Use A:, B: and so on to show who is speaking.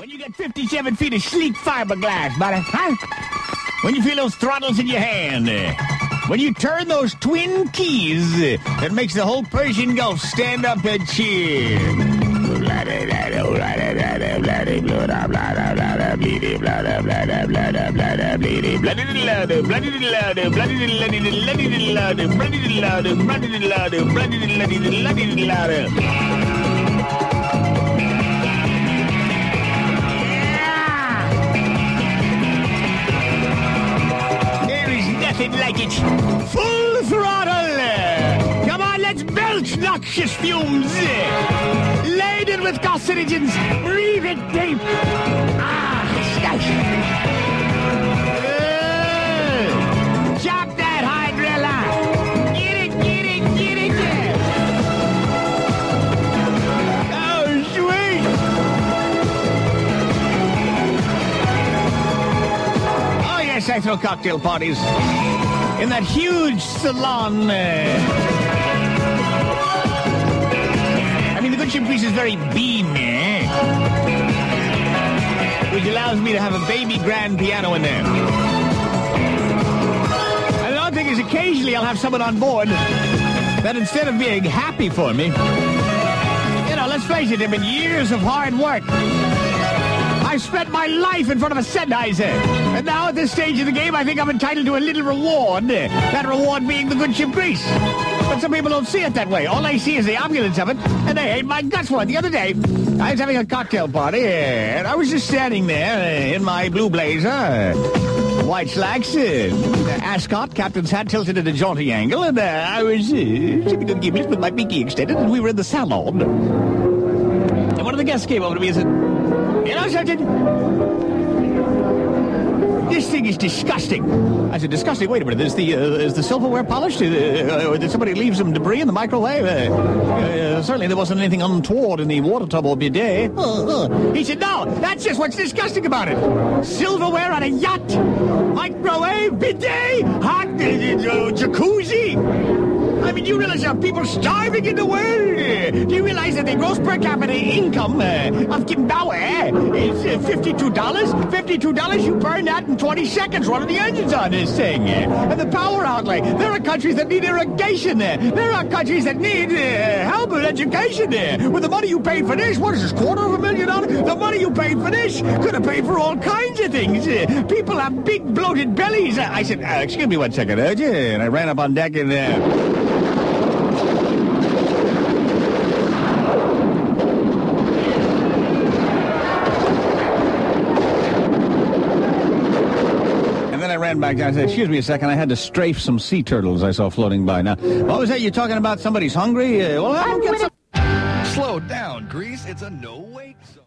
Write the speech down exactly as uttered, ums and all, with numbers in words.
A: When you get fifty-seven feet of sleek fiberglass, buddy, huh? When you feel those throttles in your hand. When you turn those twin keys that makes the whole Persian Gulf stand up and cheer. Like it's full throttle. Come on, let's belch noxious fumes. Laden with carcinogens. Breathe it deep. Ah, nice. Uh, chop that hydrilla. Get it, get it, get it. Oh, sweet. Oh, yes, I throw cocktail parties. In that huge salon. Uh, I mean, the good ship grease is very beamy, which allows me to have a baby grand piano in there. And the other thing is, occasionally I'll have someone on board that instead of being happy for me, you know, let's face it, there have been years of hard work. I spent my life in front of a Sennheiser. And now at this stage of the game, I think I'm entitled to a little reward. That reward being the good ship grease. But some people don't see it that way. All they see is the opulence of it, and they hate my guts for it. The other day, I was having a cocktail party, and I was just standing there in my blue blazer, white slacks, uh, ascot, captain's hat tilted at a jaunty angle, and uh, I was uh, sipping on gimlets with my pinky extended, and we were in the salon. And one of the guests came over to me and said, "You know something? This thing is disgusting." I said, "Disgusting? Wait a minute. Is the uh, is the silverware polished? Uh, or did somebody leave some debris in the microwave? Uh, uh, certainly there wasn't anything untoward in the water tub or bidet." Uh, uh. He said, "No, that's just what's disgusting about it. Silverware on a yacht, microwave, bidet, hot uh, uh, jacuzzi. I mean, do you realize there are people starving in the world? Do you realize that the gross per capita income uh, of Zimbabwe is uh, fifty-two dollars? fifty-two dollars, you burn that in twenty seconds running the engines on this thing. Uh, and the power outlay. There are countries that need irrigation there. Uh, there are countries that need uh, help with education there. Uh, with the money you paid for this, what is this, quarter of a million dollars? The money you paid for this could have paid for all kinds of things. Uh, people have big bloated bellies." Uh, I said, uh, "Excuse me one second, urge you?" And I ran up on deck and... Uh, I ran back down and said, "Excuse me a second, I had to strafe some sea turtles I saw floating by." Now, what was that? You're talking about somebody's hungry? Uh, well, I'll get some...
B: Slow down, Grease. It's a no-wait zone.